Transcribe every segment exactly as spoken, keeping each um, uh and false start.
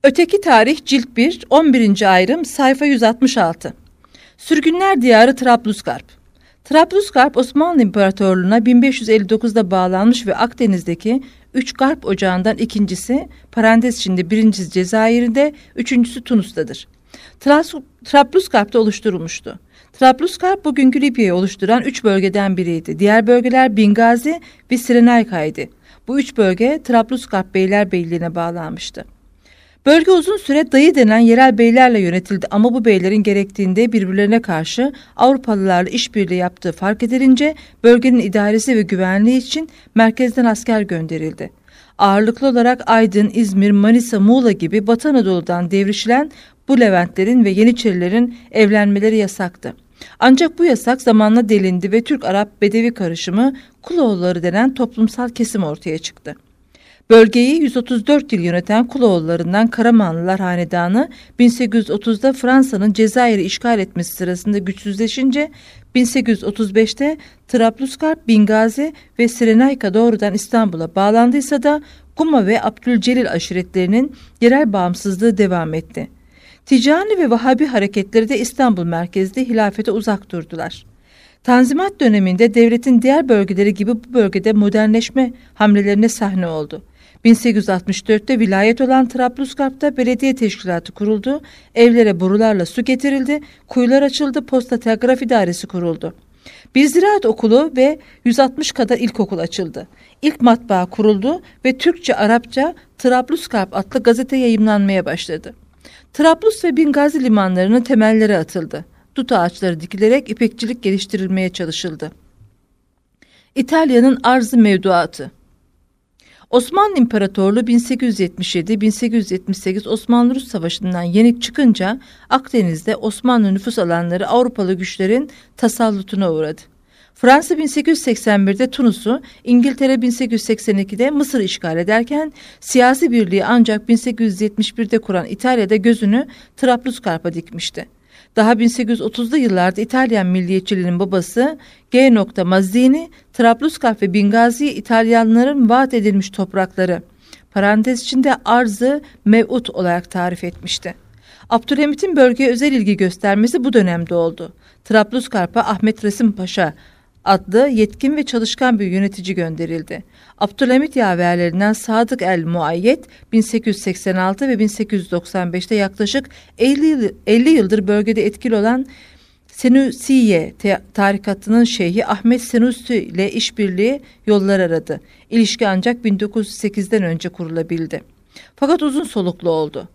Öteki Tarih Cilt bir, on birinci ayrım, sayfa yüz altmış altı. Sürgünler Diyarı Trablusgarp. Trablusgarp, Osmanlı İmparatorluğu'na bin beş yüz elli dokuzda bağlanmış ve Akdeniz'deki üç Garp ocağından ikincisi, parantez içinde birincisi Cezayir'de, üçüncüsü Tunus'tadır. Trablusgarp'ta oluşturulmuştu. Trablusgarp bugünkü Libya'yı oluşturan üç bölgeden biriydi. Diğer bölgeler Bingazi ve Sirenayka'ydı. Bu üç bölge Trablusgarp Beylerbeyliğine bağlanmıştı. Bölge uzun süre dayı denen yerel beylerle yönetildi ama bu beylerin gerektiğinde birbirlerine karşı Avrupalılarla işbirliği yaptığı fark edilince bölgenin idaresi ve güvenliği için merkezden asker gönderildi. Ağırlıklı olarak Aydın, İzmir, Manisa, Muğla gibi Batı Anadolu'dan devrişilen bu Leventlerin ve Yeniçerilerin evlenmeleri yasaktı. Ancak bu yasak zamanla delindi ve Türk-Arap Bedevi karışımı Kuloğulları denen toplumsal kesim ortaya çıktı. Bölgeyi yüz otuz dört yıl yöneten Kuloğullarından Karamanlılar Hanedanı bin sekiz yüz otuzda Fransa'nın Cezayir'i işgal etmesi sırasında güçsüzleşince bin sekiz yüz otuz beşte Trablusgarp, Bingazi ve Sirenayka doğrudan İstanbul'a bağlandıysa da Guma ve Abdülcelil aşiretlerinin yerel bağımsızlığı devam etti. Ticani ve Vahabi hareketleri de İstanbul merkezli hilafete uzak durdular. Tanzimat döneminde devletin diğer bölgeleri gibi bu bölgede modernleşme hamlelerine sahne oldu. bin sekiz yüz altmış dörtte vilayet olan Trablusgarp'ta belediye teşkilatı kuruldu, evlere borularla su getirildi, kuyular açıldı, posta telgraf idaresi kuruldu. Bir ziraat okulu ve yüz altmış kadar ilkokul açıldı. İlk matbaa kuruldu ve Türkçe, Arapça Trablusgarp adlı gazete yayımlanmaya başladı. Trablus ve Bingazi limanlarının temelleri atıldı. Dut ağaçları dikilerek ipekçilik geliştirilmeye çalışıldı. İtalya'nın arz-ı mevduatı. Osmanlı İmparatorluğu bin sekiz yüz yetmiş yedi bin sekiz yüz yetmiş sekiz Osmanlı-Rus Savaşı'ndan yenik çıkınca Akdeniz'de Osmanlı nüfus alanları Avrupalı güçlerin tasallutuna uğradı. Fransa bin sekiz yüz seksen birde Tunus'u, İngiltere bin sekiz yüz seksen ikide Mısır'ı işgal ederken siyasi birliği ancak bin sekiz yüz yetmiş birde kuran İtalya'da gözünü Trablusgarp'a dikmişti. Daha bin sekiz yüz otuzlu yıllarda İtalyan milliyetçiliğinin babası G. Mazzini, Trablusgarp ve Bingazi'yi İtalyanların vaat edilmiş toprakları, parantez içinde arz-ı mev'ut olarak tarif etmişti. Abdülhamit'in bölgeye özel ilgi göstermesi bu dönemde oldu. Trablusgarp'a Ahmet Resim Paşa adlı yetkin ve çalışkan bir yönetici gönderildi. Abdülhamit yaverlerinden Sadık el-Muayyed bin sekiz yüz seksen altı ve bin sekiz yüz doksan beşte yaklaşık elli yıldır bölgede etkili olan Senusiye tarikatının şeyhi Ahmet Senusi ile işbirliği yollar aradı. İlişki ancak bin dokuz yüz sekizden önce kurulabildi. Fakat uzun soluklu oldu.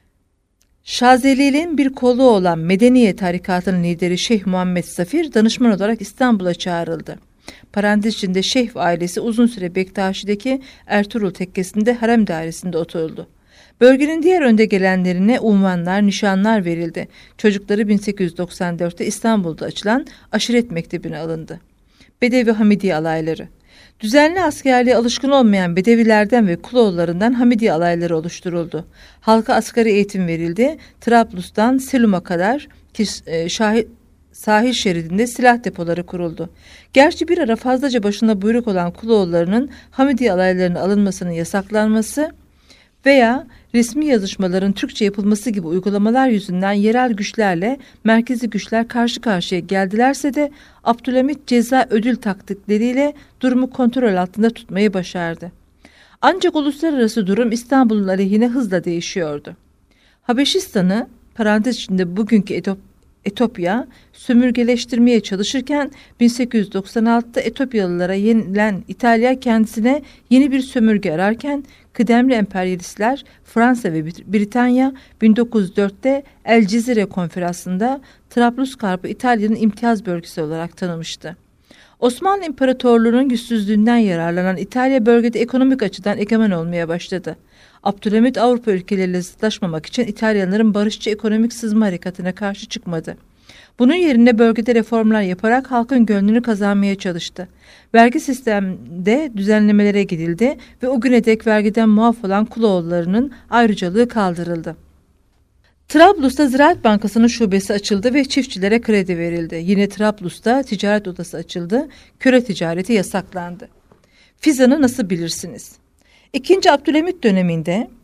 Şazeli'nin bir kolu olan Medeniye tarikatının lideri Şeyh Muhammed Safir danışman olarak İstanbul'a çağrıldı. Parantez içinde Şeyh ailesi uzun süre Bektaşi'deki Ertuğrul tekkesinde harem dairesinde oturuldu. Bölgenin diğer önde gelenlerine unvanlar, nişanlar verildi. Çocukları bin sekiz yüz doksan dörtte İstanbul'da açılan aşiret mektebine alındı. Bedevi Hamidiye alayları. Düzenli askerliğe alışkın olmayan Bedevilerden ve Kuloğullarından Hamidiye alayları oluşturuldu. Halka asgari eğitim verildi. Trablus'tan Selum'a kadar şahit sahil şeridinde silah depoları kuruldu. Gerçi bir ara fazlaca başında buyruk olan Kuloğullarının Hamidiye alaylarının alınmasının yasaklanması veya resmi yazışmaların Türkçe yapılması gibi uygulamalar yüzünden yerel güçlerle merkezi güçler karşı karşıya geldilerse de Abdülhamit ceza ödül taktikleriyle durumu kontrol altında tutmayı başardı. Ancak uluslararası durum İstanbul'un aleyhine hızla değişiyordu. Habeşistan'ı, parantez içinde bugünkü Etop Etopya sömürgeleştirmeye çalışırken bin sekiz yüz doksan altıda Etopyalılara yenilen İtalya kendisine yeni bir sömürge ararken kıdemli emperyalistler Fransa ve Britanya bin dokuz yüz dörtte El Cizire Konferansı'nda Trablusgarp'ı İtalya'nın imtiyaz bölgesi olarak tanımıştı. Osmanlı İmparatorluğu'nun güçsüzlüğünden yararlanan İtalya bölgede ekonomik açıdan egemen olmaya başladı. Abdülhamit Avrupa ülkeleriyle zıtlaşmamak için İtalyanların barışçı ekonomik sızma harekatına karşı çıkmadı. Bunun yerine bölgede reformlar yaparak halkın gönlünü kazanmaya çalıştı. Vergi sisteminde düzenlemelere gidildi ve o güne dek vergiden muaf olan Kuloğullarının ayrıcalığı kaldırıldı. Trablus'ta Ziraat Bankası'nın şubesi açıldı ve çiftçilere kredi verildi. Yine Trablus'ta ticaret odası açıldı, köle ticareti yasaklandı. Fizan'ı nasıl bilirsiniz? İkinci Abdülhamit döneminde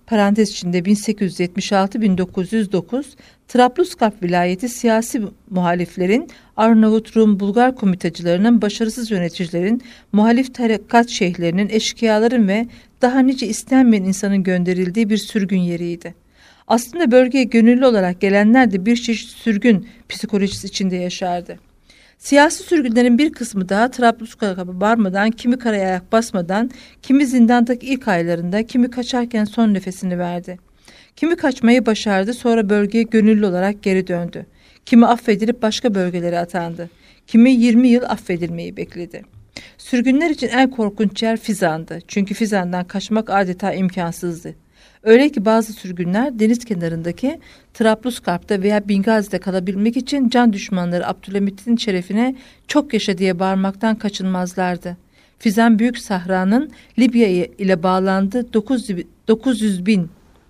parantez içinde bin sekiz yüz yetmiş altı - bin dokuz yüz dokuz Trablusgarp vilayeti siyasi muhaliflerin, Arnavut, Rum, Bulgar komitacılarının, başarısız yöneticilerin, muhalif tarikat şeyhlerinin, eşkıyaların ve daha nice istenmeyen insanın gönderildiği bir sürgün yeriydi. Aslında bölgeye gönüllü olarak gelenler de bir çeşit sürgün psikolojisi içinde yaşardı. Siyasi sürgünlerin bir kısmı daha Trablusgarp'a varmadan, kimi karaya ayak basmadan, kimi zindandaki ilk aylarında, kimi kaçarken son nefesini verdi. Kimi kaçmayı başardı, sonra bölgeye gönüllü olarak geri döndü. Kimi affedilip başka bölgelere atandı. Kimi yirmi yıl affedilmeyi bekledi. Sürgünler için en korkunç yer Fizan'dı. Çünkü Fizan'dan kaçmak adeta imkansızdı. Öyle ki bazı sürgünler deniz kenarındaki Trablusgarp'ta veya Bingazi'de kalabilmek için can düşmanları Abdülhamit'in şerefine çok yaşa diye bağırmaktan kaçınmazlardı. Fizan Büyük Sahra'nın Libya ile bağlandığı dokuz yüz bin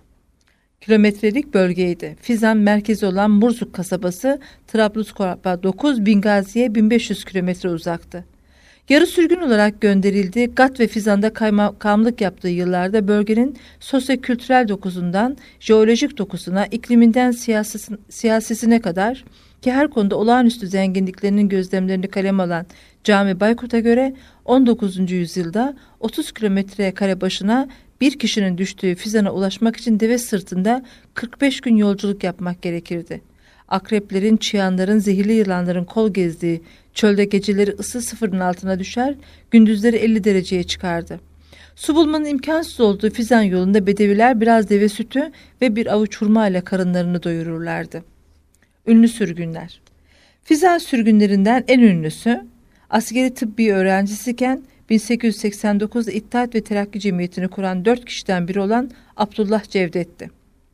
kilometrelik bölgeydi. Fizan merkezi olan Murzuk kasabası Trablusgarp'a dokuz, Bingazi'ye bin beş yüz kilometre uzaktı. Yarı sürgün olarak gönderildiği Gat ve Fizan'da kaymakamlık yaptığı yıllarda bölgenin sosyo-kültürel dokusundan jeolojik dokusuna, ikliminden siyasisine kadar ki her konuda olağanüstü zenginliklerinin gözlemlerini kaleme alan Cami Baykurt'a göre on dokuzuncu yüzyılda otuz kilometre kare başına bir kişinin düştüğü Fizan'a ulaşmak için deve sırtında kırk beş gün yolculuk yapmak gerekirdi. Akreplerin, çıyanların, zehirli yılanların kol gezdiği çölde geceleri ısı sıfırın altına düşer, gündüzleri elli dereceye çıkardı. Su bulmanın imkansız olduğu Fizan yolunda bedeviler biraz deve sütü ve bir avuç hurma ile karınlarını doyururlardı. Ünlü sürgünler. Fizan sürgünlerinden en ünlüsü, askeri tıbbi öğrencisiyken bin sekiz yüz seksen dokuzda İttihat ve Terakki Cemiyeti'ni kuran dört kişiden biri olan Abdullah Cevdet'ti.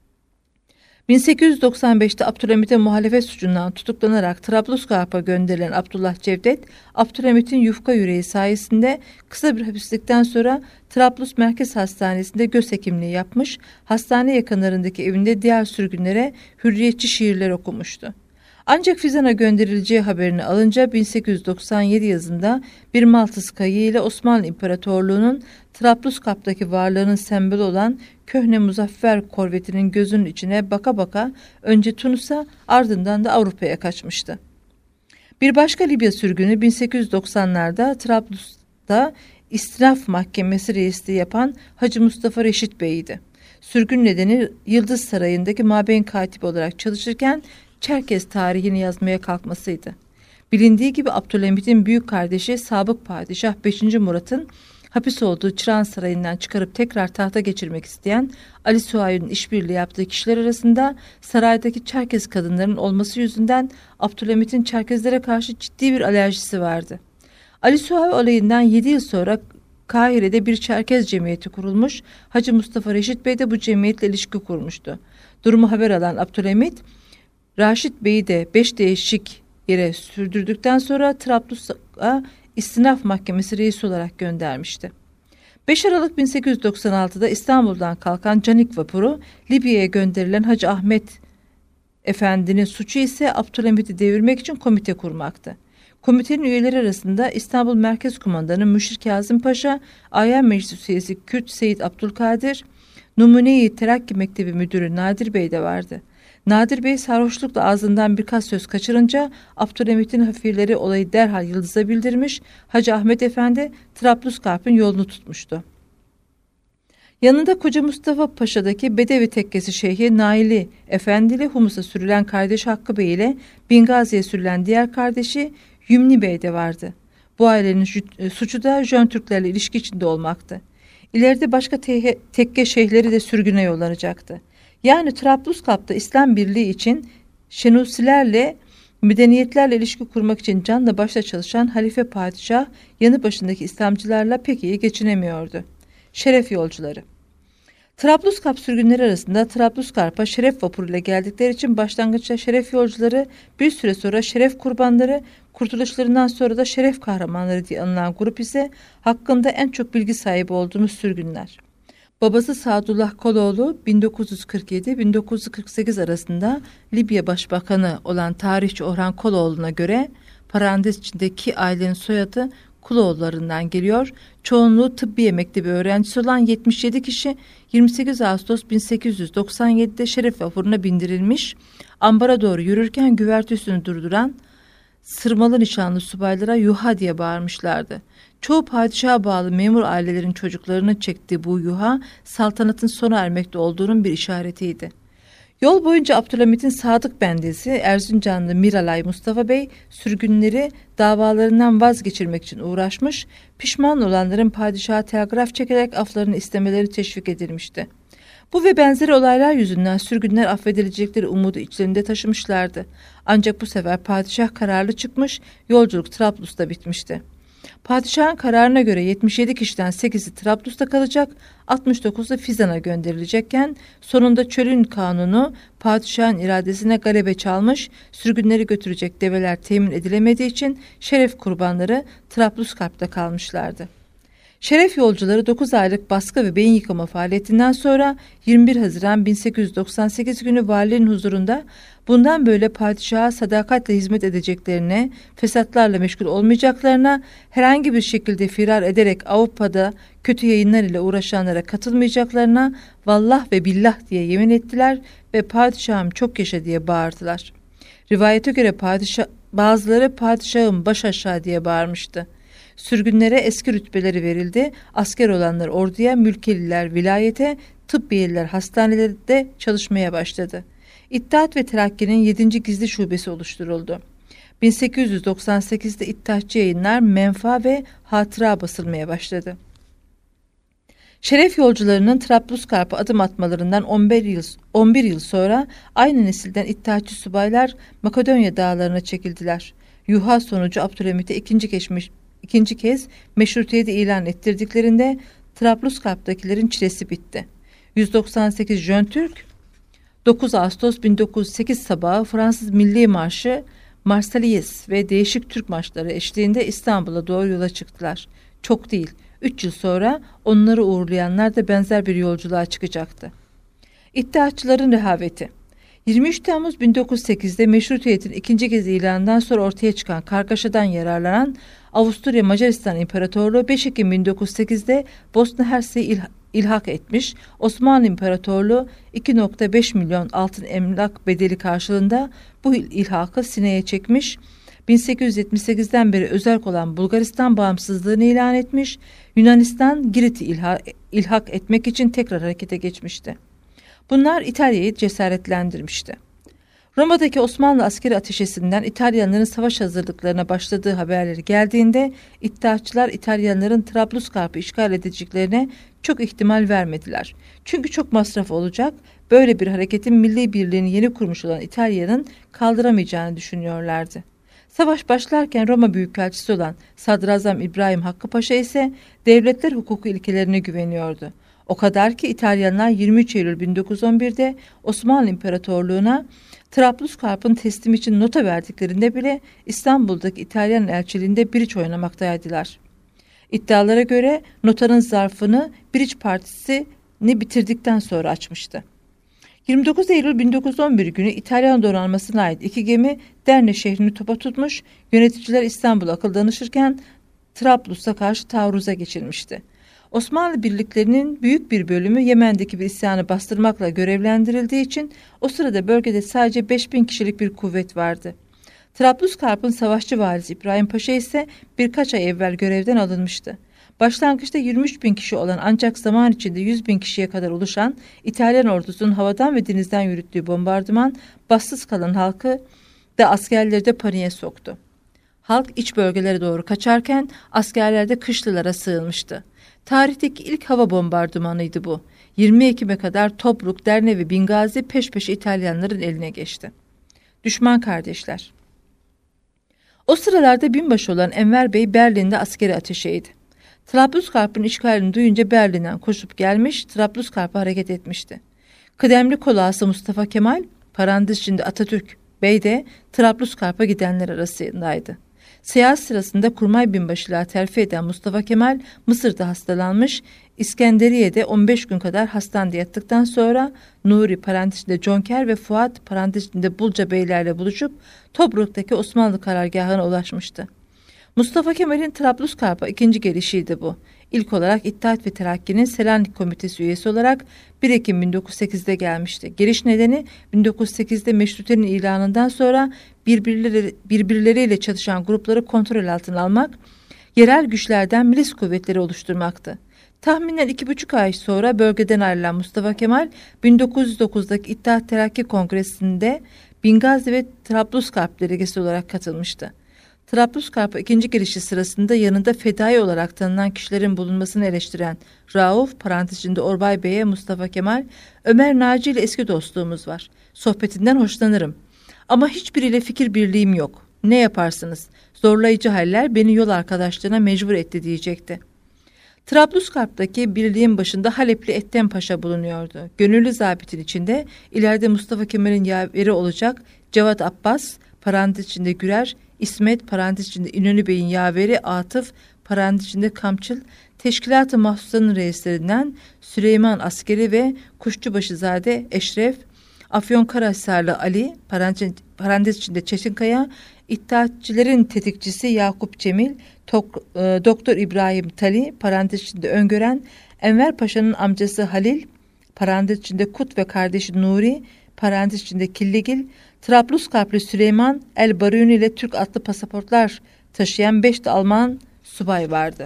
bin sekiz yüz doksan beşte Abdülhamit'e muhalefet suçundan tutuklanarak Trablusgarp'a gönderilen Abdullah Cevdet, Abdülhamit'in yufka yüreği sayesinde kısa bir hapislikten sonra Trablus Merkez Hastanesi'nde göz hekimliği yapmış, hastane yakınlarındaki evinde diğer sürgünlere hürriyetçi şiirler okumuştu. Ancak Fizan'a gönderileceği haberini alınca bin sekiz yüz doksan yedi yazında bir Maltız kayığı ile Osmanlı İmparatorluğu'nun Trablusgarp'taki varlığının sembolü olan Köhne Muzaffer korvetinin gözünün içine baka baka önce Tunus'a ardından da Avrupa'ya kaçmıştı. Bir başka Libya sürgünü bin sekiz yüz doksanlarda Trablus'ta istinaf mahkemesi reisliği yapan Hacı Mustafa Reşit Bey'di. Sürgün nedeni Yıldız Sarayı'ndaki mabeyn katibi olarak çalışırken Çerkez tarihini yazmaya kalkmasıydı. Bilindiği gibi Abdülhamit'in büyük kardeşi Sabık Padişah beşinci Murat'ın hapis olduğu Çırağan Sarayı'ndan çıkarıp tekrar tahta geçirmek isteyen Ali Suayi'nin işbirliği yaptığı kişiler arasında saraydaki Çerkez kadınların olması yüzünden Abdülhamit'in Çerkezlere karşı ciddi bir alerjisi vardı. Ali Suayi olayından yedi yıl sonra Kahire'de bir Çerkez cemiyeti kurulmuş, Hacı Mustafa Reşit Bey de bu cemiyetle ilişki kurmuştu. Durumu haber alan Abdülhamit, Raşit Bey'i de beş değişik yere sürdürdükten sonra Trablus'a istinaf mahkemesi reisi olarak göndermişti. beş Aralık bin sekiz yüz doksan altıda İstanbul'dan kalkan Canik vapuru Libya'ya gönderilen Hacı Ahmet Efendi'nin suçu ise Abdülhamit'i devirmek için komite kurmaktı. Komitenin üyeleri arasında İstanbul Merkez Kumandanı Müşir Kazım Paşa, Ayar Meclis üyesi Kürt Seyit Abdülkadir, Numune-i Terakki Mektebi Müdürü Nadir Bey de vardı. Nadir Bey sarhoşlukla ağzından birkaç söz kaçırınca Abdülhamit'in hafifleri olayı derhal Yıldız'a bildirmiş, Hacı Ahmet Efendi Trablusgarp'ın yolunu tutmuştu. Yanında Koca Mustafa Paşa'daki Bedevi Tekkesi Şeyhi Naili Efendi ile Humus'a sürülen kardeş Hakkı Bey ile Bingazi'ye sürülen diğer kardeşi Yümni Bey de vardı. Bu ailenin suçu da Jön Türklerle ilişki içinde olmaktı. İleride başka te- tekke şeyhleri de sürgüne yollanacaktı. Yani Trablusgarp'ta İslam Birliği için Şenusilerle, medeniyetlerle ilişki kurmak için canla başla çalışan Halife Padişah yanı başındaki İslamcılarla pek iyi geçinemiyordu. Şeref yolcuları. Trablusgarp sürgünleri arasında Trablusgarp'a şeref vapuruyla geldikleri için başlangıçta şeref yolcuları, bir süre sonra şeref kurbanları, kurtuluşlarından sonra da şeref kahramanları diye anılan grup ise hakkında en çok bilgi sahibi olduğumuz sürgünler. Babası Sadullah Koloğlu bin dokuz yüz kırk yedi - bin dokuz yüz kırk sekiz arasında Libya Başbakanı olan tarihçi Orhan Koloğlu'na göre parantez içindeki ailenin soyadı Kuloğullarından geliyor. Çoğunluğu tıbbiye mektebi öğrencisi olan yetmiş yedi kişi yirmi sekiz Ağustos bin sekiz yüz doksan yedi'de Şeref vapuruna bindirilmiş. Ambara doğru yürürken güvertesini durduran sırmalı nişanlı subaylara yuha diye bağırmışlardı. Çoğu padişaha bağlı memur ailelerin çocuklarının çektiği bu yuha saltanatın sona ermekte olduğunun bir işaretiydi. Yol boyunca Abdülhamit'in sadık bendesi Erzincanlı Miralay Mustafa Bey sürgünleri davalarından vazgeçirmek için uğraşmış, pişman olanların padişaha telgraf çekerek aflarını istemeleri teşvik edilmişti. Bu ve benzeri olaylar yüzünden sürgünler affedilecekleri umudu içlerinde taşımışlardı. Ancak bu sefer padişah kararlı çıkmış, yolculuk Trablus'ta bitmişti. Padişahın kararına göre yetmiş yedi kişiden sekizi Trablus'ta kalacak, altmış dokuzu Fizan'a gönderilecekken sonunda çölün kanunu padişahın iradesine galebe çalmış, sürgünleri götürecek develer temin edilemediği için Şeref kurbanları Trablusgarp'ta kalmışlardı. Şeref yolcuları dokuz aylık baskı ve beyin yıkama faaliyetinden sonra yirmi bir Haziran bin sekiz yüz doksan sekiz günü valinin huzurunda bundan böyle padişaha sadakatle hizmet edeceklerine, fesatlarla meşgul olmayacaklarına, herhangi bir şekilde firar ederek Avrupa'da kötü yayınlar ile uğraşanlara katılmayacaklarına vallah ve billah diye yemin ettiler ve padişahım çok yaşa diye bağırdılar. Rivayete göre padişah, bazıları padişahım baş aşağı diye bağırmıştı. Sürgünlere eski rütbeleri verildi, asker olanlar orduya, mülkeliler vilayete, tıbbiyeliler hastanelerde çalışmaya başladı. İttihat ve Terakki'nin yedinci gizli şubesi oluşturuldu. bin sekiz yüz doksan sekiz'de İttihatçı Yayınlar Menfa ve Hatıra basılmaya başladı. Şeref yolcularının Trablusgarp'a adım atmalarından on bir yıl, on bir yıl sonra aynı nesilden İttihatçı subaylar Makedonya dağlarına çekildiler. Yuha sonucu Abdülhamit'e ikinci geçmiş İkinci kez meşrutiyeti ilan ettirdiklerinde Trablusgarp'takilerin çilesi bitti. yüz doksan sekiz Jön Türk dokuz Ağustos bin dokuz yüz sekiz sabahı Fransız Milli Marşı, Marseillaise ve değişik Türk marşları eşliğinde İstanbul'a doğru yola çıktılar. Çok değil, üç yıl sonra onları uğurlayanlar da benzer bir yolculuğa çıkacaktı. İttihatçıların rehaveti. yirmi üç Temmuz bin dokuz yüz sekiz'de meşrutiyetin ikinci kez ilanından sonra ortaya çıkan kargaşadan yararlanan Avusturya Macaristan İmparatorluğu beş Ekim bin dokuz yüz sekiz'de Bosna Hersek'i il- ilhak etmiş, Osmanlı İmparatorluğu iki nokta beş milyon altın emlak bedeli karşılığında bu il- ilhakı sineye çekmiş, bin sekiz yüz yetmiş sekiz'den beri özerk olan Bulgaristan bağımsızlığını ilan etmiş, Yunanistan Girit'i ilha- ilhak etmek için tekrar harekete geçmişti. Bunlar İtalya'yı cesaretlendirmişti. Roma'daki Osmanlı askeri ateşesinden İtalyanların savaş hazırlıklarına başladığı haberleri geldiğinde İttihatçılar İtalyanların Trablusgarp'ı işgal edeceklerine çok ihtimal vermediler. Çünkü çok masraf olacak, böyle bir hareketin milli birliğini yeni kurmuş olan İtalya'nın kaldıramayacağını düşünüyorlardı. Savaş başlarken Roma Büyükelçisi olan Sadrazam İbrahim Hakkı Paşa ise devletler hukuku ilkelerine güveniyordu. O kadar ki İtalyanlar yirmi üç Eylül bin dokuz yüz on bir'de Osmanlı İmparatorluğu'na Trablusgarp'ın teslim için nota verdiklerinde bile İstanbul'daki İtalyan elçiliğinde biriç oynamaktaydılar. İddialara göre notanın zarfını biriç partisini bitirdikten sonra açmıştı. yirmi dokuz Eylül bin dokuz yüz on bir günü İtalyan donanmasına ait iki gemi Derne şehrini topa tutmuş, yöneticiler İstanbul'a akıl danışırken Trablus'a karşı taarruza geçilmişti. Osmanlı birliklerinin büyük bir bölümü Yemen'deki bir isyanı bastırmakla görevlendirildiği için o sırada bölgede sadece beş bin kişilik bir kuvvet vardı. Trablusgarp'ın savaşçı valisi İbrahim Paşa ise birkaç ay evvel görevden alınmıştı. Başlangıçta yirmi üç bin kişi olan ancak zaman içinde yüz bin kişiye kadar oluşan İtalyan ordusunun havadan ve denizden yürüttüğü bombardıman bassız kalan halkı da askerleri de paniğe soktu. Halk iç bölgelere doğru kaçarken askerler de kışlalara sığınmıştı. Tarihteki ilk hava bombardımanıydı bu. yirmi Ekim'e kadar Tobruk, Derne ve Bingazi peş peşe İtalyanların eline geçti. Düşman kardeşler. O sıralarda binbaşı olan Enver Bey Berlin'de askeri ateşeydi. Trablusgarp'ın işgalini duyunca Berlin'den koşup gelmiş, Trablusgarp'a hareket etmişti. Kıdemli kolağası Mustafa Kemal, parantez içinde Atatürk Bey de Trablusgarp'a gidenler arasındaydı. Seyahat sırasında kurmay binbaşılığa terfi eden Mustafa Kemal Mısır'da hastalanmış, İskenderiye'de on beş gün kadar hastanede yattıktan sonra Nuri parantezinde Conker ve Fuat parantezinde Bulca beylerle buluşup Tobruk'taki Osmanlı karargahına ulaşmıştı. Mustafa Kemal'in Trablusgarp'a ikinci gelişiydi bu. İlk olarak İttihat ve Terakki'nin Selanik Komitesi üyesi olarak bir Ekim bin dokuz yüz sekizde gelmişti. Geliş nedeni bin dokuz yüz sekizde meşrutenin ilanından sonra birbirleri, birbirleriyle çatışan grupları kontrol altına almak, yerel güçlerden milis kuvvetleri oluşturmaktı. Tahminen iki buçuk ay sonra bölgeden ayrılan Mustafa Kemal bin dokuz yüz dokuzdaki İttihat Terakki Kongresi'nde Bingazi ve Trablusgarp delegesi olarak katılmıştı. Trablusgarp'a ikinci girişi sırasında yanında fedai olarak tanınan kişilerin bulunmasını eleştiren Rauf, parantez içinde Orbay Bey'e Mustafa Kemal, Ömer Naci ile eski dostluğumuz var. Sohbetinden hoşlanırım. Ama hiçbiriyle fikir birliğim yok. Ne yaparsınız? Zorlayıcı haller beni yol arkadaşlığına mecbur etti diyecekti. Trablusgarp'taki birliğin başında Halepli Ethem Paşa bulunuyordu. Gönüllü zabitin içinde ileride Mustafa Kemal'in yaveri olacak Cevat Abbas, parantez içinde Gürer, İsmet, parantez içinde İnönü Bey'in yaveri Atıf, parantez içinde Kamçıl, Teşkilat-ı Mahsusa'nın reislerinden Süleyman Askeri ve Kuşçubaşızade Eşref, Afyonkarahisarlı Ali, parantez, parantez içinde Çetinkaya, İttihatçilerin tetikçisi Yakup Cemil, Tok, e, Doktor İbrahim Tali, parantez içinde Öngören, Enver Paşa'nın amcası Halil, parantez içinde Kut ve kardeşi Nuri, parantez içinde Killigil, Trablusgarplı Süleyman El Baruni ile Türk atlı pasaportlar taşıyan beş de Alman subay vardı.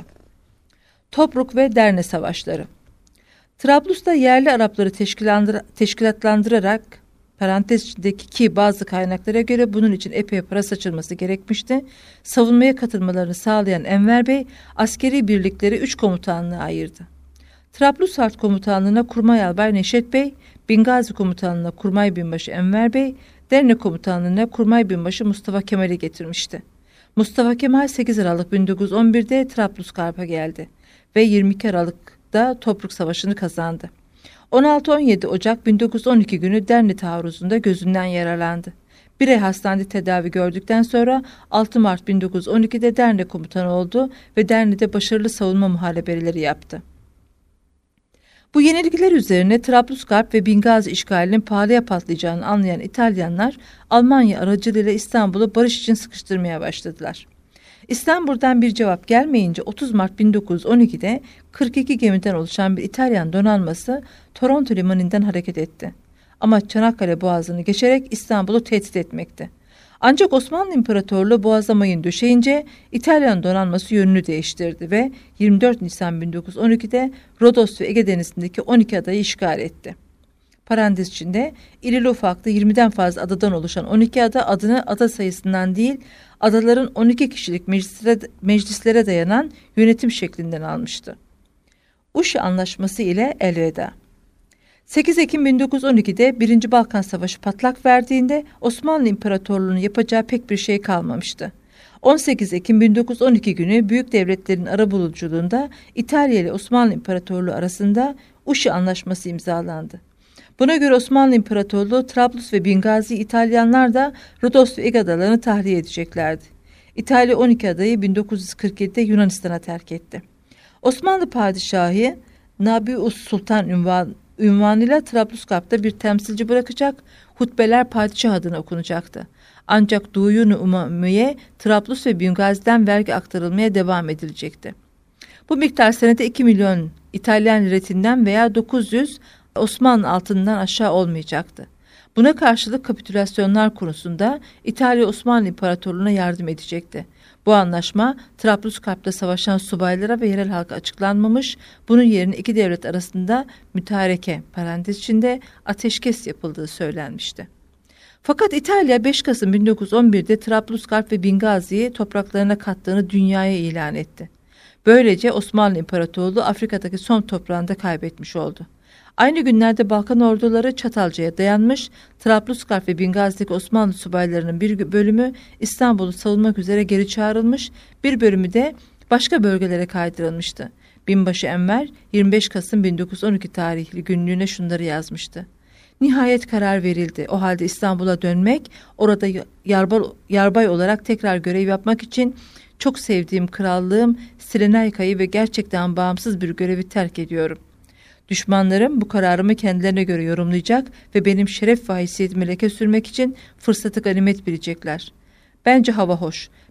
Tobruk ve Derne Savaşları. Trablus'ta yerli Arapları teşkilatlandırarak, parantez içindeki ki bazı kaynaklara göre bunun için epey para saçılması gerekmişti, savunmaya katılmalarını sağlayan Enver Bey askeri birlikleri üç komutanlığa ayırdı. Trablusgarp Komutanlığı'na Kurmay Albay Neşet Bey, Bingazi Komutanlığı'na Kurmay Binbaşı Enver Bey, Derne Komutanlığı'na Kurmay Binbaşı Mustafa Kemal'i getirmişti. Mustafa Kemal sekiz Aralık bin dokuz yüz on birde Trablusgarp'a geldi ve yirmi iki Aralık'ta Tobruk Savaşı'nı kazandı. on altı on yedi Ocak bin dokuz yüz on iki günü Derne taarruzunda gözünden yaralandı. Bir ay hastanede tedavi gördükten sonra altı Mart bin dokuz yüz on ikide Derne komutanı oldu ve Derne'de başarılı savunma muharebeleri yaptı. Bu yenilgiler üzerine Trablusgarp ve Bingazi işgalinin pahalıya patlayacağını anlayan İtalyanlar Almanya aracılığıyla İstanbul'u barış için sıkıştırmaya başladılar. İstanbul'dan bir cevap gelmeyince otuz Mart bin dokuz yüz on ikide kırk iki gemiden oluşan bir İtalyan donanması Toronto limanından hareket etti. Ama Çanakkale Boğazı'nı geçerek İstanbul'u tehdit etmekti. Ancak Osmanlı İmparatorluğu boğaza mayın döşeyince İtalyan donanması yönünü değiştirdi ve yirmi dört Nisan bin dokuz yüz on ikide Rodos ve Ege Denizi'ndeki on iki adayı işgal etti. Parantez içinde irili ufaklı yirmiden fazla adadan oluşan on iki ada adını ada sayısından değil, adaların on iki kişilik meclislere, meclislere dayanan yönetim şeklinden almıştı. Uşi Anlaşması ile elveda. sekiz Ekim bin dokuz yüz on ikide birinci Balkan Savaşı patlak verdiğinde Osmanlı İmparatorluğu'nun yapacağı pek bir şey kalmamıştı. on sekiz Ekim bin dokuz yüz on iki günü büyük devletlerin arabuluculuğunda İtalya ile Osmanlı İmparatorluğu arasında Uşi Anlaşması imzalandı. Buna göre Osmanlı İmparatorluğu Trablus ve Bingazi, İtalyanlar da Rodos ve Ege adalarını tahliye edeceklerdi. İtalya on iki adayı bin dokuz yüz kırk yedide Yunanistan'a terk etti. Osmanlı Padişahı Nabius Sultan ünvan, ünvanıyla Trablusgarp'ta bir temsilci bırakacak, hutbeler padişah adına okunacaktı. Ancak Duyun-u Umamiye, Trablus ve Bingazi'den vergi aktarılmaya devam edilecekti. Bu miktar senede iki milyon İtalyan liretinden veya dokuz yüz Osmanlı altından aşağı olmayacaktı. Buna karşılık kapitülasyonlar konusunda İtalya Osmanlı İmparatorluğu'na yardım edecekti. Bu anlaşma Trablusgarp'ta savaşan subaylara ve yerel halka açıklanmamış, bunun yerine iki devlet arasında mütareke parantez içinde ateşkes yapıldığı söylenmişti. Fakat İtalya beş Kasım bin dokuz yüz on birde Trablusgarp ve Bingazi'yi topraklarına kattığını dünyaya ilan etti. Böylece Osmanlı İmparatorluğu Afrika'daki son toprağını da kaybetmiş oldu. Aynı günlerde Balkan orduları Çatalca'ya dayanmış, Trablusgarp ve Bingazi'deki Osmanlı subaylarının bir bölümü İstanbul'u savunmak üzere geri çağrılmış, bir bölümü de başka bölgelere kaydırılmıştı. Binbaşı Enver yirmi beş Kasım bin dokuz yüz on iki tarihli günlüğüne şunları yazmıştı. Nihayet karar verildi. O halde İstanbul'a dönmek, orada yarbay, yarbay olarak tekrar görev yapmak için çok sevdiğim krallığım Sirenayka'yı ve gerçekten bağımsız bir görevi terk ediyorum. Düşmanlarım bu kararımı kendilerine göre yorumlayacak ve benim şeref ve haysiyetimi leke sürmek için fırsatı ganimet bilecekler. Bence hava hoş.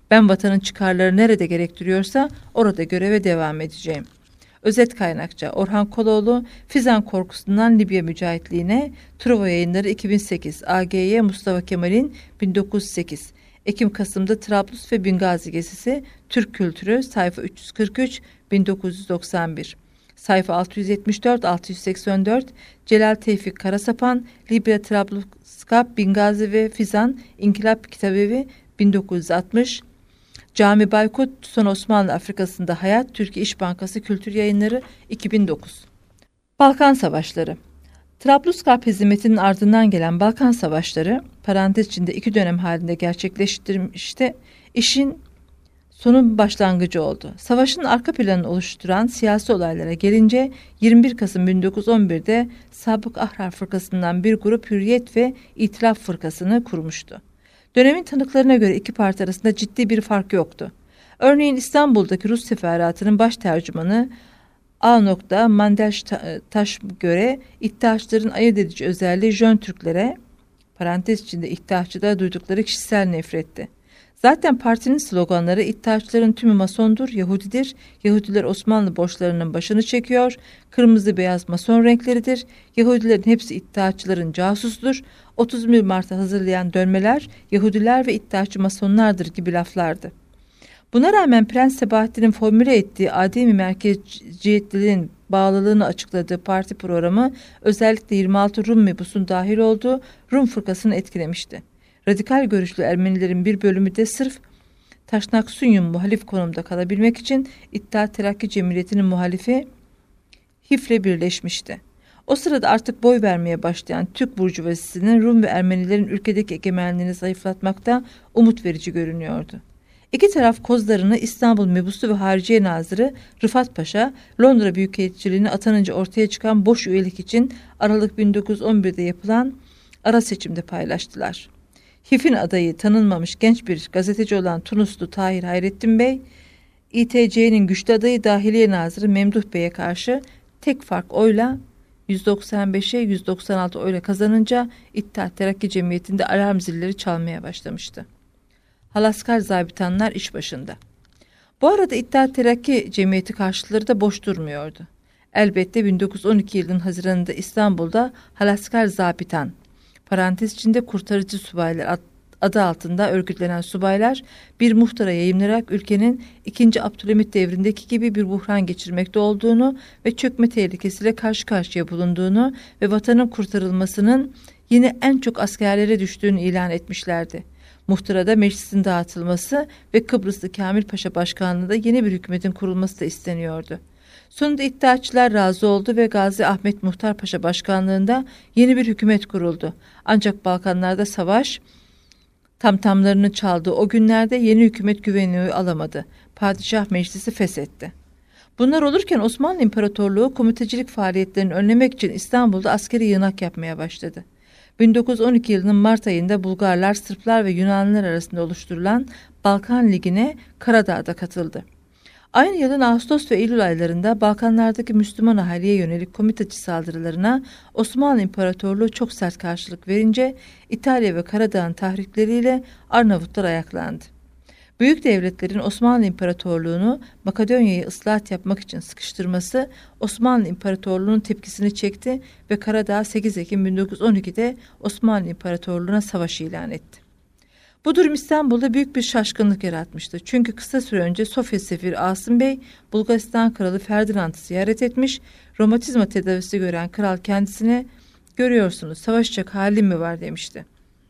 Ben vatanın çıkarları nerede gerektiriyorsa orada göreve devam edeceğim. Özet kaynakça Orhan Koloğlu, Fizan korkusundan Libya mücahitliğine, Truva Yayınları iki bin sekiz, A G Y Mustafa Kemal'in bin dokuz yüz sekiz, Ekim-Kasım'da Trablus ve Bingazi gezisi, Türk kültürü, sayfa üç yüz kırk üç, bin dokuz yüz doksan bir, sayfa altı yüz yetmiş dört altı yüz seksen dört, Celal Tevfik Karasapan, Libya, Trablusgarp, Bingazi ve Fizan, İnkılap Kitabevi, bin dokuz yüz altmış, Cami Baykut, Son Osmanlı Afrikası'nda Hayat, Türkiye İş Bankası Kültür Yayınları, iki bin dokuz. Balkan Savaşları. Trablusgarp hezimetinin ardından gelen Balkan Savaşları, parantez içinde iki dönem halinde gerçekleştirmişti, işin sonun başlangıcı oldu. Savaşın arka planını oluşturan siyasi olaylara gelince, yirmi bir Kasım bin dokuz yüz on bir'de Sabık Ahrar Fırkası'ndan bir grup Hürriyet ve İtilaf Fırkası'nı kurmuştu. Dönemin tanıklarına göre iki parti arasında ciddi bir fark yoktu. Örneğin İstanbul'daki Rus seferatının baş tercümanı A. Mandeltaş göre İttihatçıların ayırt edici özelliği Jön Türklere, parantez içinde İttihatçıda duydukları kişisel nefretti. Zaten partinin sloganları İttihatçıların tümü Masondur, Yahudidir, Yahudiler Osmanlı borçlarının başını çekiyor, kırmızı beyaz Mason renkleridir, Yahudilerin hepsi İttihatçıların casusudur, otuz bir Mart'ta hazırlayan dönmeler Yahudiler ve İttihatçı Masonlardır gibi laflardı. Buna rağmen Prens Sabahattin'in formüle ettiği ademi merkezciyetliliğin bağlılığını açıkladığı parti programı özellikle yirmi altı Rum mebusun dahil olduğu Rum fırkasını etkilemişti. Radikal görüşlü Ermenilerin bir bölümü de sırf Taşnak-Sunyum muhalif konumda kalabilmek için İttihat Terakki Cemiyeti'nin muhalifi H İ F'le birleşmişti. O sırada artık boy vermeye başlayan Türk burjuvazisinin Rum ve Ermenilerin ülkedeki egemenliğini zayıflatmakta umut verici görünüyordu. İki taraf kozlarını İstanbul Mebusu ve Hariciye Nazırı Rıfat Paşa, Londra Büyükelçiliğine atanınca ortaya çıkan boş üyelik için Aralık bin dokuz yüz on bir'de yapılan ara seçimde paylaştılar. H İ F'in adayı tanınmamış genç bir gazeteci olan Tunuslu Tahir Hayrettin Bey, İ T C'nin güçlü adayı Dahiliye Nazırı Memduh Bey'e karşı tek fark oyla yüz doksan beş'e yüz doksan altı oyla kazanınca İttihat Terakki Cemiyeti'nde alarm zilleri çalmaya başlamıştı. Halaskar zabitanlar iş başında. Bu arada İttihat Terakki Cemiyeti karşıtları da boş durmuyordu. Elbette bin dokuz yüz on iki yılının Haziran'ında İstanbul'da Halaskar Zabitan, parantez içinde kurtarıcı subaylar adı altında örgütlenen subaylar bir muhtara yayımlayarak ülkenin ikinci. Abdülhamit devrindeki gibi bir buhran geçirmekte olduğunu ve çökme tehlikesiyle karşı karşıya bulunduğunu ve vatanın kurtarılmasının yine en çok askerlere düştüğünü ilan etmişlerdi. Muhtırada meclisin dağıtılması ve Kıbrıslı Kamil Paşa başkanlığında yeni bir hükümetin kurulması da isteniyordu. Sonunda İttihatçılar razı oldu ve Gazi Ahmet Muhtar Paşa başkanlığında yeni bir hükümet kuruldu. Ancak Balkanlarda savaş tamtamlarını çaldığı o günlerde yeni hükümet güvenliği alamadı. Padişah meclisi feshetti. Bunlar olurken Osmanlı İmparatorluğu komitecilik faaliyetlerini önlemek için İstanbul'da askeri yığınak yapmaya başladı. bin dokuz yüz on iki yılının Mart ayında Bulgarlar, Sırplar ve Yunanlılar arasında oluşturulan Balkan Ligi'ne Karadağ'da katıldı. Aynı yılın Ağustos ve Eylül aylarında Balkanlardaki Müslüman ahaliye yönelik komiteci saldırılarına Osmanlı İmparatorluğu çok sert karşılık verince İtalya ve Karadağ'ın tahrikleriyle Arnavutlar ayaklandı. Büyük devletlerin Osmanlı İmparatorluğu'nu Makedonya'yı ıslahat yapmak için sıkıştırması Osmanlı İmparatorluğu'nun tepkisini çekti ve Karadağ sekiz Ekim bin dokuz yüz on iki'de Osmanlı İmparatorluğu'na savaş ilan etti. Bu durum İstanbul'da büyük bir şaşkınlık yaratmıştı. Çünkü kısa süre önce Sofya Sefiri Asım Bey, Bulgaristan Kralı Ferdinand'ı ziyaret etmiş, romatizma tedavisi gören kral kendisine "Görüyorsunuz, savaşacak halim mi var?" demişti.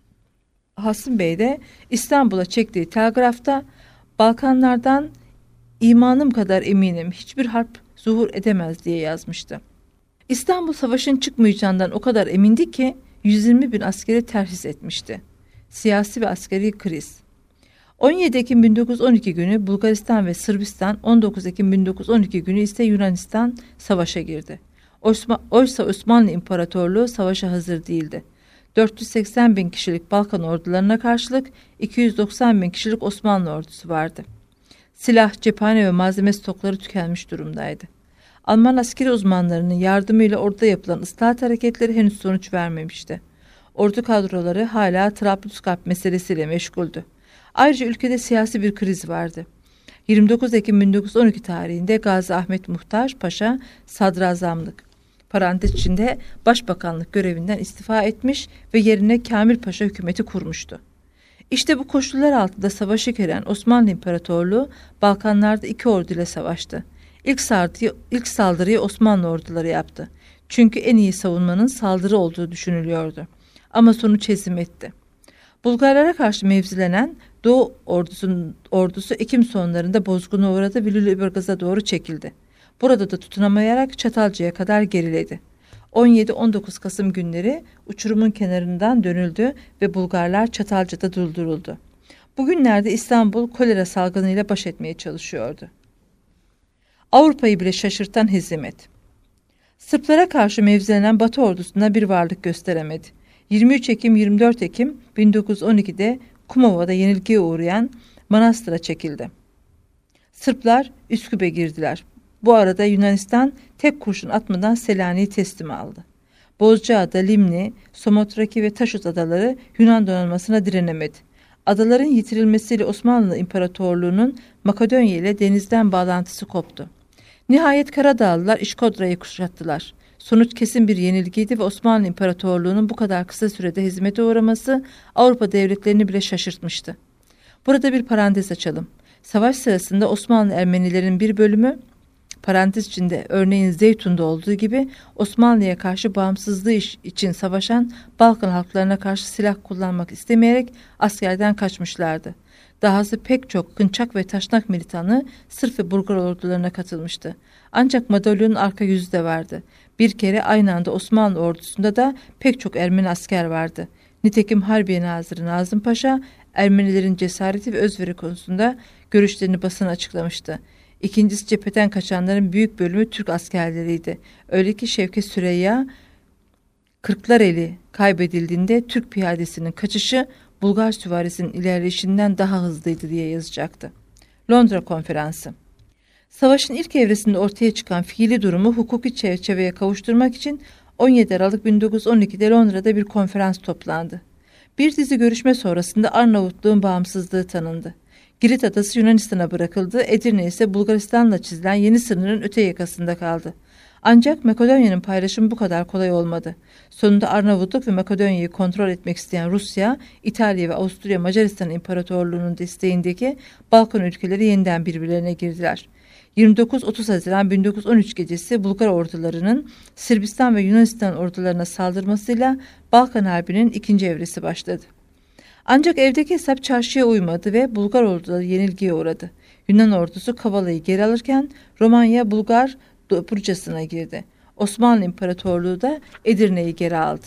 Asım Bey de İstanbul'a çektiği telgrafta "Balkanlardan imanım kadar eminim, hiçbir harp zuhur edemez" diye yazmıştı. İstanbul savaşın çıkmayacağından o kadar emindi ki yüz yirmi bin askeri terhis etmişti. Siyasi ve askeri kriz. on yedi Ekim bin dokuz yüz on iki günü Bulgaristan ve Sırbistan, on dokuz Ekim bin dokuz yüz on iki günü ise Yunanistan savaşa girdi. Osman, oysa Osmanlı İmparatorluğu savaşa hazır değildi. dört yüz seksen bin kişilik Balkan ordularına karşılık iki yüz doksan bin kişilik Osmanlı ordusu vardı. Silah, cephane ve malzeme stokları tükenmiş durumdaydı. Alman askeri uzmanlarının yardımıyla orada yapılan ıslahat hareketleri henüz sonuç vermemişti. Ordu kadroları hala Trablusgarp meselesiyle meşguldü. Ayrıca ülkede siyasi bir kriz vardı. yirmi dokuz Ekim bin dokuz yüz on iki tarihinde Gazi Ahmet Muhtar Paşa sadrazamlık, parantez içinde başbakanlık görevinden istifa etmiş ve yerine Kamil Paşa hükümeti kurmuştu. İşte bu koşullar altında savaşı keren Osmanlı İmparatorluğu Balkanlarda iki orduyla savaştı. İlk saldırıyı, ilk saldırıyı Osmanlı orduları yaptı. Çünkü en iyi savunmanın saldırı olduğu düşünülüyordu. Ama sonuç hezim etti. Bulgarlara karşı mevzilenen Doğu ordusunun, ordusu Ekim sonlarında bozguna uğradı ve Lüleburgaz'a doğru çekildi. Burada da tutunamayarak Çatalca'ya kadar geriledi. on yedi on dokuz Kasım günleri uçurumun kenarından dönüldü ve Bulgarlar Çatalca'da durduruldu. Bugünlerde İstanbul kolera salgınıyla baş etmeye çalışıyordu. Avrupa'yı bile şaşırtan hezimet. Sırplara karşı mevzilenen Batı ordusuna bir varlık gösteremedi. yirmi üç Ekim yirmi dört Ekim bin dokuz yüz on iki'de Kumova'da yenilgiye uğrayan Manastır'a çekildi. Sırplar Üsküp'e girdiler. Bu arada Yunanistan tek kurşun atmadan Selanik'i teslim aldı. Bozcaada, Limni, Somotraki ve Taşus adaları Yunan donanmasına direnemedi. Adaların yitirilmesiyle Osmanlı İmparatorluğu'nun Makedonya ile denizden bağlantısı koptu. Nihayet Karadağlılar İşkodra'yı kuşattılar. Sonuç kesin bir yenilgiydi ve Osmanlı İmparatorluğu'nun bu kadar kısa sürede hizmete uğraması Avrupa devletlerini bile şaşırtmıştı. Burada bir parantez açalım. Savaş sırasında Osmanlı Ermenilerin bir bölümü, parantez içinde örneğin Zeytun'da olduğu gibi Osmanlı'ya karşı bağımsızlığı için savaşan Balkan halklarına karşı silah kullanmak istemeyerek askerden kaçmışlardı. Dahası pek çok Kınçak ve Taşnak militanı Sırp ve Bulgar ordularına katılmıştı. Ancak madalyonun arka yüzü de vardı. Bir kere aynı anda Osmanlı ordusunda da pek çok Ermeni asker vardı. Nitekim Harbiye Nazırı Nazım Paşa, Ermenilerin cesareti ve özveri konusunda görüşlerini basına açıklamıştı. İkincisi, cepheden kaçanların büyük bölümü Türk askerleriydi. Öyle ki Şevket Süreyya, Kırklareli kaybedildiğinde Türk piyadesinin kaçışı Bulgar süvarisinin ilerleyişinden daha hızlıydı diye yazacaktı. Londra Konferansı. Savaşın ilk evresinde ortaya çıkan fiili durumu hukuki çerçeveye kavuşturmak için on yedi Aralık bin dokuz yüz on iki'de Londra'da bir konferans toplandı. Bir dizi görüşme sonrasında Arnavutluğun bağımsızlığı tanındı. Girit adası Yunanistan'a bırakıldı, Edirne ise Bulgaristan'la çizilen yeni sınırın öte yakasında kaldı. Ancak Makedonya'nın paylaşımı bu kadar kolay olmadı. Sonunda Arnavutluk ve Makedonya'yı kontrol etmek isteyen Rusya, İtalya ve Avusturya Macaristan İmparatorluğu'nun desteğindeki Balkan ülkeleri yeniden birbirlerine girdiler. yirmi dokuz otuz Haziran bin dokuz yüz on üç gecesi Bulgar ordularının Sırbistan ve Yunanistan ordularına saldırmasıyla Balkan Harbi'nin ikinci evresi başladı. Ancak evdeki hesap çarşıya uymadı ve Bulgar orduları yenilgiye uğradı. Yunan ordusu Kavala'yı geri alırken Romanya Bulgar Dobruca'sına girdi. Osmanlı İmparatorluğu da Edirne'yi geri aldı.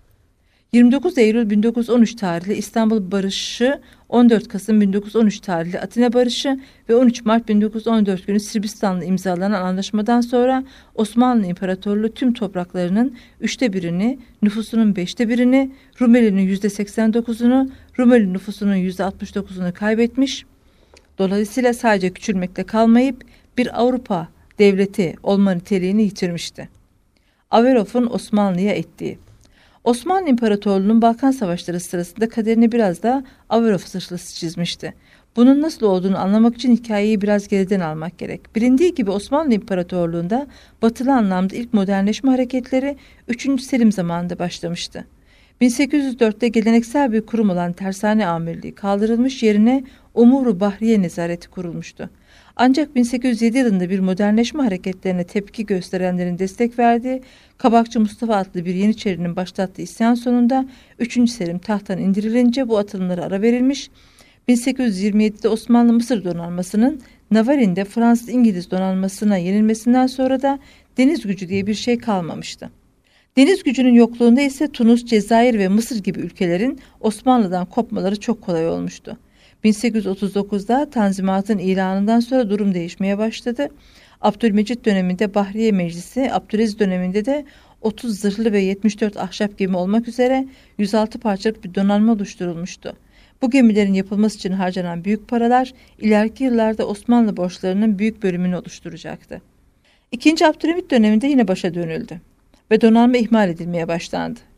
yirmi dokuz Eylül bin dokuz yüz on üç tarihli İstanbul Barışı, on dört Kasım bin dokuz yüz on üç tarihli Atina Barışı ve on üç Mart bin dokuz yüz on dört günü Sırbistan'la imzalanan anlaşmadan sonra Osmanlı İmparatorluğu tüm topraklarının üçte birini, nüfusunun beşte birini, Rumeli'nin yüzde seksen dokuzunu, Rumeli nüfusunun yüzde altmış dokuzunu kaybetmiş. Dolayısıyla sadece küçülmekle kalmayıp bir Avrupa devleti olma niteliğini yitirmişti. Averov'un Osmanlı'ya ettiği. Osmanlı İmparatorluğu'nun Balkan Savaşları sırasında kaderini biraz da Averov sırlısı çizmişti. Bunun nasıl olduğunu anlamak için hikayeyi biraz geriden almak gerek. Bilindiği gibi Osmanlı İmparatorluğu'nda batılı anlamda ilk modernleşme hareketleri üçüncü Selim zamanında başlamıştı. bin sekiz yüz dört'te geleneksel bir kurum olan Tersane Amirliği kaldırılmış, yerine Umuru Bahriye Nezareti kurulmuştu. Ancak bin sekiz yüz yedi yılında bir modernleşme hareketlerine tepki gösterenlerin destek verdiği Kabakçı Mustafa adlı bir Yeniçerinin başlattığı isyan sonunda üçüncü Selim tahttan indirilince bu atılımlara ara verilmiş. bin sekiz yüz yirmi yedi'de Osmanlı Mısır donanmasının Navarin'de Fransız-İngiliz donanmasına yenilmesinden sonra da deniz gücü diye bir şey kalmamıştı. Deniz gücünün yokluğunda ise Tunus, Cezayir ve Mısır gibi ülkelerin Osmanlı'dan kopmaları çok kolay olmuştu. bin sekiz yüz otuz dokuz'da Tanzimat'ın ilanından sonra durum değişmeye başladı. Abdülmecit döneminde Bahriye Meclisi, Abdülaziz döneminde de otuz zırhlı ve yetmiş dört ahşap gemi olmak üzere yüz altı parçalık bir donanma oluşturulmuştu. Bu gemilerin yapılması için harcanan büyük paralar ileriki yıllarda Osmanlı borçlarının büyük bölümünü oluşturacaktı. İkinci Abdülhamit döneminde yine başa dönüldü ve donanma ihmal edilmeye başlandı.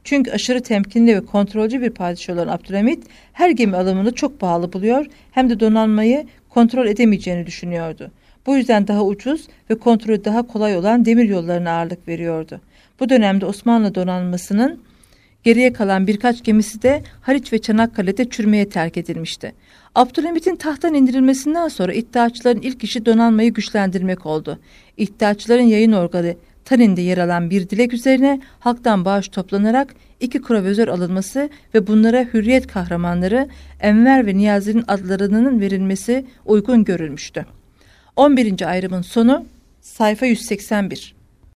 Çünkü aşırı temkinli ve kontrolcü bir padişah olan Abdülhamit her gemi alımını çok pahalı buluyor, hem de donanmayı kontrol edemeyeceğini düşünüyordu. Bu yüzden daha ucuz ve kontrolü daha kolay olan demir yollarına ağırlık veriyordu. Bu dönemde Osmanlı donanmasının geriye kalan birkaç gemisi de Haliç ve Çanakkale'de çürümeye terk edilmişti. Abdülhamit'in tahttan indirilmesinden sonra iddiaçıların ilk işi donanmayı güçlendirmek oldu. İddiaçıların yayın organı Tanin'de yer alan bir dilek üzerine halktan bağış toplanarak iki krovözör alınması ve bunlara Hürriyet kahramanları Enver ve Niyazi'nin adlarının verilmesi uygun görülmüştü. on birinci ayrımın sonu sayfa yüz seksen bir.